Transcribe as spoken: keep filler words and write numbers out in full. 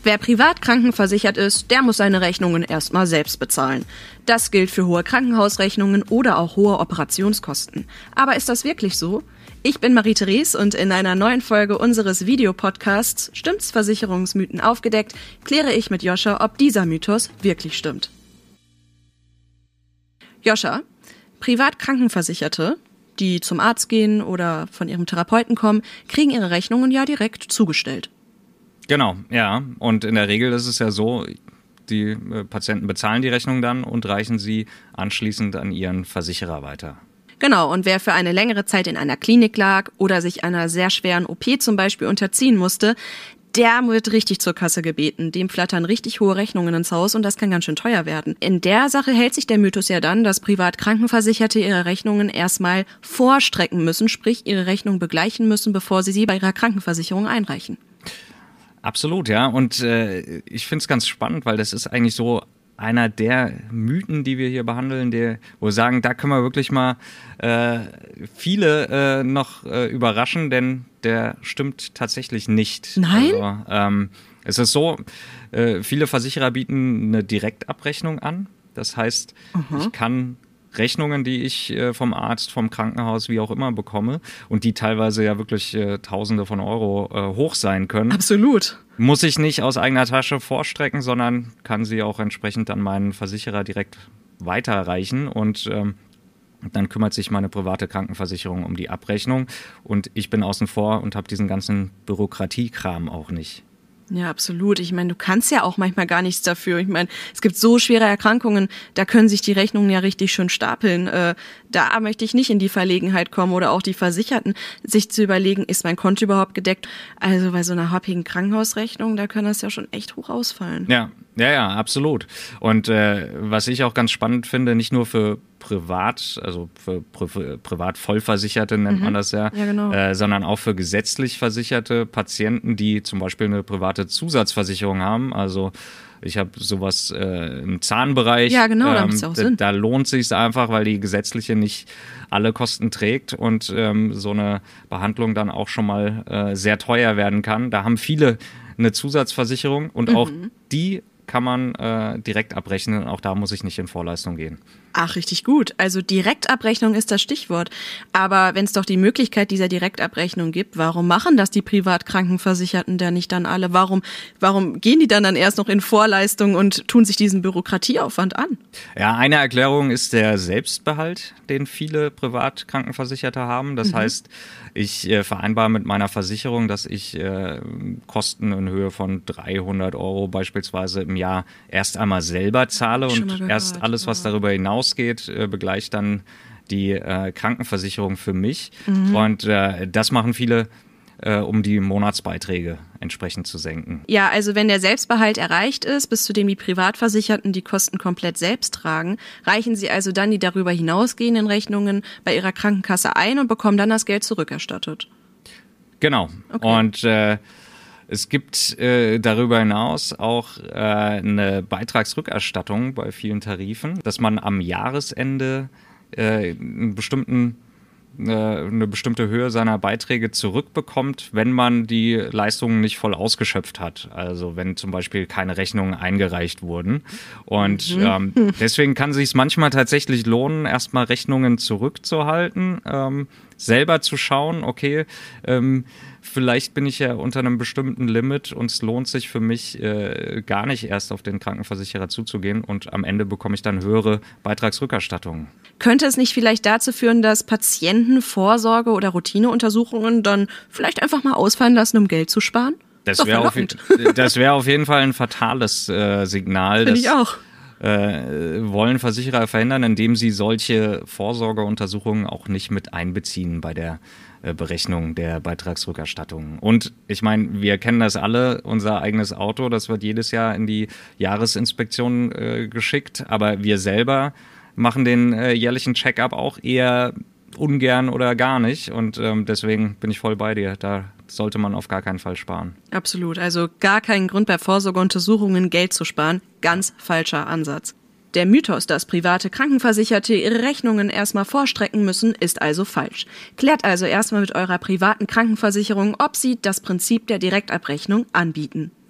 Wer privat krankenversichert ist, der muss seine Rechnungen erstmal selbst bezahlen. Das gilt für hohe Krankenhausrechnungen oder auch hohe Operationskosten. Aber ist das wirklich so? Ich bin Marie-Therese und in einer neuen Folge unseres Videopodcasts Stimmt's Versicherungsmythen aufgedeckt, kläre ich mit Joscha, ob dieser Mythos wirklich stimmt. Joscha, privat Krankenversicherte, die zum Arzt gehen oder von ihrem Therapeuten kommen, kriegen ihre Rechnungen ja direkt zugestellt. Genau, ja. Und in der Regel ist es ja so, die äh, Patienten bezahlen die Rechnung dann und reichen sie anschließend an ihren Versicherer weiter. Genau, und wer für eine längere Zeit in einer Klinik lag oder sich einer sehr schweren O P zum Beispiel unterziehen musste, der wird richtig zur Kasse gebeten. Dem flattern richtig hohe Rechnungen ins Haus und das kann ganz schön teuer werden. In der Sache hält sich der Mythos ja dann, dass privat Krankenversicherte ihre Rechnungen erstmal vorstrecken müssen, sprich ihre Rechnung begleichen müssen, bevor sie sie bei ihrer Krankenversicherung einreichen. Absolut, ja. Und äh, ich finde es ganz spannend, weil das ist eigentlich so einer der Mythen, die wir hier behandeln, der, wo wir sagen, da können wir wirklich mal äh, viele äh, noch äh, überraschen, denn der stimmt tatsächlich nicht. Nein? Also, ähm, es ist so, äh, viele Versicherer bieten eine Direktabrechnung an. Das heißt, mhm. ich kann Rechnungen, die ich äh, vom Arzt, vom Krankenhaus, wie auch immer bekomme und die teilweise ja wirklich äh, Tausende von Euro äh, hoch sein können. Absolut. Muss ich nicht aus eigener Tasche vorstrecken, sondern kann sie auch entsprechend an meinen Versicherer direkt weiterreichen und ähm, dann kümmert sich meine private Krankenversicherung um die Abrechnung und ich bin außen vor und habe diesen ganzen Bürokratiekram auch nicht. Ja, absolut. Ich meine, du kannst ja auch manchmal gar nichts dafür. Ich meine, es gibt so schwere Erkrankungen, da können sich die Rechnungen ja richtig schön stapeln. Äh, da möchte ich nicht in die Verlegenheit kommen oder auch die Versicherten, sich zu überlegen, ist mein Konto überhaupt gedeckt? Also bei so einer happigen Krankenhausrechnung, da kann das ja schon echt hoch ausfallen. Ja, ja, ja, absolut. Und äh, was ich auch ganz spannend finde, nicht nur für privat, also für Pri- privat Vollversicherte nennt mhm. man das ja, ja genau. äh, sondern auch für gesetzlich versicherte Patienten, die zum Beispiel eine private Zusatzversicherung haben. Also ich habe sowas äh, im Zahnbereich. Ja, genau, da ähm, macht's ja auch da, Sinn. Da lohnt sich einfach, weil die gesetzliche nicht alle Kosten trägt und ähm, so eine Behandlung dann auch schon mal äh, sehr teuer werden kann. Da haben viele eine Zusatzversicherung und mhm. auch die kann man äh, direkt abrechnen. Auch da muss ich nicht in Vorleistung gehen. Ach, richtig gut. Also Direktabrechnung ist das Stichwort. Aber wenn es doch die Möglichkeit dieser Direktabrechnung gibt, warum machen das die Privatkrankenversicherten denn nicht dann alle? Warum, warum gehen die dann dann erst noch in Vorleistung und tun sich diesen Bürokratieaufwand an? Ja, eine Erklärung ist der Selbstbehalt, den viele Privatkrankenversicherte haben. Das mhm. heißt, ich äh, vereinbare mit meiner Versicherung, dass ich äh, Kosten in Höhe von dreihundert Euro beispielsweise im Jahr erst einmal selber zahle und gehört, erst alles, was darüber hinausgeht, äh, begleicht dann die äh, Krankenversicherung für mich. Mhm. Und äh, das machen viele, äh, um die Monatsbeiträge entsprechend zu senken. Ja, also wenn der Selbstbehalt erreicht ist, bis zu dem die Privatversicherten die Kosten komplett selbst tragen, reichen sie also dann die darüber hinausgehenden Rechnungen bei ihrer Krankenkasse ein und bekommen dann das Geld zurückerstattet. Genau. Okay. Und äh, es gibt äh, darüber hinaus auch äh, eine Beitragsrückerstattung bei vielen Tarifen, dass man am Jahresende äh, einen bestimmten eine bestimmte Höhe seiner Beiträge zurückbekommt, wenn man die Leistungen nicht voll ausgeschöpft hat. Also wenn zum Beispiel keine Rechnungen eingereicht wurden. Und mhm. ähm, deswegen kann es sich manchmal tatsächlich lohnen, erstmal Rechnungen zurückzuhalten, ähm, selber zu schauen, okay, ähm, vielleicht bin ich ja unter einem bestimmten Limit und es lohnt sich für mich äh, gar nicht erst auf den Krankenversicherer zuzugehen und am Ende bekomme ich dann höhere Beitragsrückerstattungen. Könnte es nicht vielleicht dazu führen, dass Patienten Vorsorge- oder Routineuntersuchungen dann vielleicht einfach mal ausfallen lassen, um Geld zu sparen? Das wäre auf, das wär auf jeden Fall ein fatales äh, Signal. Finde ich auch. Äh, wollen Versicherer verhindern, indem sie solche Vorsorgeuntersuchungen auch nicht mit einbeziehen bei der äh, Berechnung der Beitragsrückerstattung. Und ich meine, wir kennen das alle, unser eigenes Auto, das wird jedes Jahr in die Jahresinspektion äh, geschickt, aber wir selber machen den äh, jährlichen Check-up auch eher ungern oder gar nicht und ähm, deswegen bin ich voll bei dir. Da sollte man auf gar keinen Fall sparen. Absolut, also gar keinen Grund bei Vorsorgeuntersuchungen Geld zu sparen. Ganz falscher Ansatz. Der Mythos, dass private Krankenversicherte ihre Rechnungen erstmal vorstrecken müssen, ist also falsch. Klärt also erstmal mit eurer privaten Krankenversicherung, ob sie das Prinzip der Direktabrechnung anbieten.